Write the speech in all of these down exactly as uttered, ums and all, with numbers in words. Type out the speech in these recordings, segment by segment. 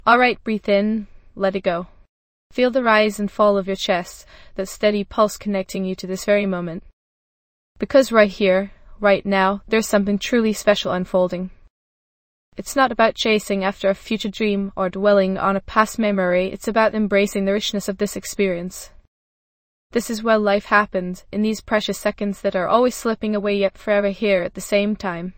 Alright, breathe in, let it go. Feel the rise and fall of your chest, that steady pulse connecting you to this very moment. Because right here, right now, there's something truly special unfolding. It's not about chasing after a future dream or dwelling on a past memory, it's about embracing the richness of this experience. This is where life happens, in these precious seconds that are always slipping away yet forever here at the same time.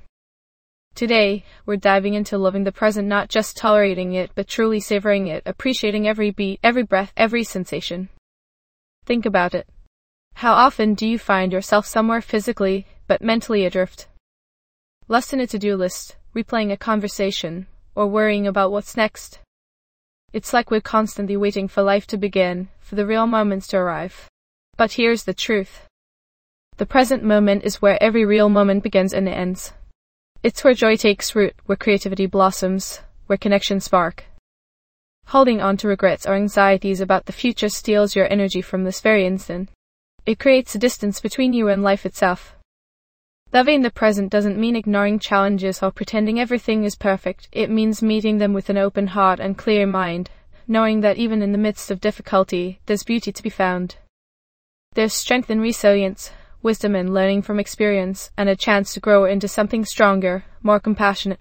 Today, we're diving into loving the present, not just tolerating it, but truly savoring it, appreciating every beat, every breath, every sensation. Think about it. How often do you find yourself somewhere physically, but mentally adrift? Lost in a to-do list, replaying a conversation, or worrying about what's next? It's like we're constantly waiting for life to begin, for the real moments to arrive. But here's the truth. The present moment is where every real moment begins and ends. It's where joy takes root, where creativity blossoms, where connections spark. Holding on to regrets or anxieties about the future steals your energy from this very instant. It creates a distance between you and life itself. Loving the present doesn't mean ignoring challenges or pretending everything is perfect. It means meeting them with an open heart and clear mind, knowing that even in the midst of difficulty, there's beauty to be found. There's strength in resilience, wisdom in learning from experience, and a chance to grow into something stronger, more compassionate.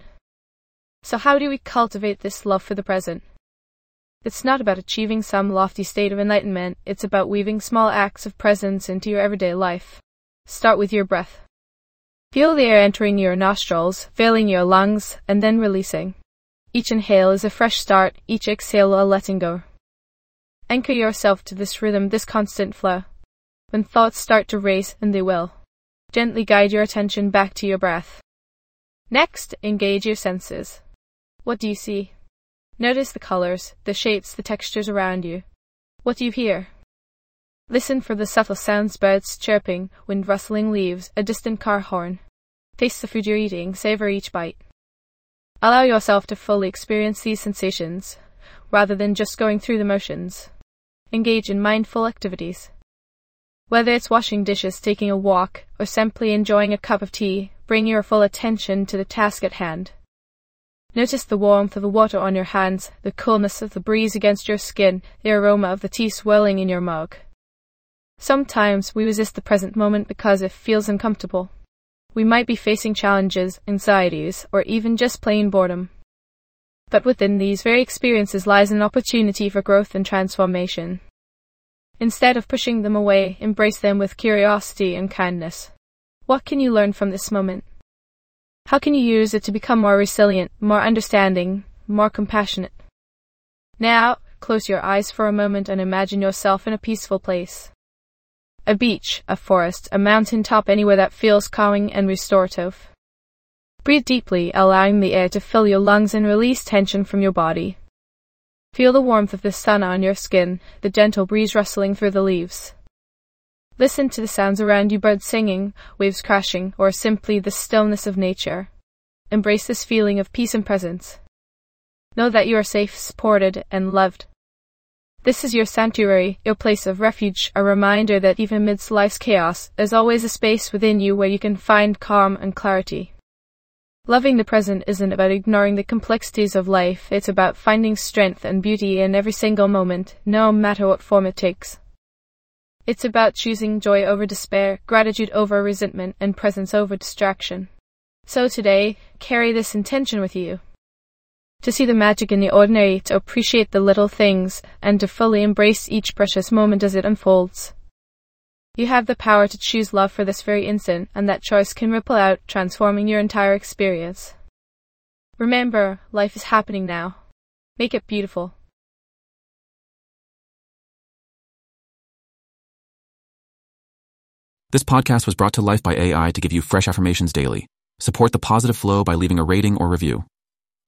So how do we cultivate this love for the present? It's not about achieving some lofty state of enlightenment, it's about weaving small acts of presence into your everyday life. Start with your breath. Feel the air entering your nostrils, filling your lungs, and then releasing. Each inhale is a fresh start, each exhale a letting go. Anchor yourself to this rhythm, this constant flow. When thoughts start to race, and they will, gently guide your attention back to your breath. Next, engage your senses. What do you see? Notice the colors, the shapes, the textures around you. What do you hear? Listen for the subtle sounds, birds chirping, wind rustling leaves, a distant car horn. Taste the food you're eating, savor each bite. Allow yourself to fully experience these sensations, rather than just going through the motions. Engage in mindful activities. Whether it's washing dishes, taking a walk, or simply enjoying a cup of tea, bring your full attention to the task at hand. Notice the warmth of the water on your hands, the coolness of the breeze against your skin, the aroma of the tea swirling in your mug. Sometimes we resist the present moment because it feels uncomfortable. We might be facing challenges, anxieties, or even just plain boredom. But within these very experiences lies an opportunity for growth and transformation. Instead of pushing them away, embrace them with curiosity and kindness. What can you learn from this moment? How can you use it to become more resilient, more understanding, more compassionate? Now, close your eyes for a moment and imagine yourself in a peaceful place. A beach, a forest, a mountain top, anywhere that feels calming and restorative. Breathe deeply, allowing the air to fill your lungs and release tension from your body. Feel the warmth of the sun on your skin, the gentle breeze rustling through the leaves. Listen to the sounds around you, birds singing, waves crashing, or simply the stillness of nature. Embrace this feeling of peace and presence. Know that you are safe, supported, and loved. This is your sanctuary, your place of refuge, a reminder that even amidst life's chaos, there's always a space within you where you can find calm and clarity. Loving the present isn't about ignoring the complexities of life, it's about finding strength and beauty in every single moment, no matter what form it takes. It's about choosing joy over despair, gratitude over resentment, and presence over distraction. So today, carry this intention with you. To see the magic in the ordinary, to appreciate the little things, and to fully embrace each precious moment as it unfolds. You have the power to choose love for this very instant, and that choice can ripple out, transforming your entire experience. Remember, life is happening now. Make it beautiful. This podcast was brought to life by A I to give you fresh affirmations daily. Support the positive flow by leaving a rating or review.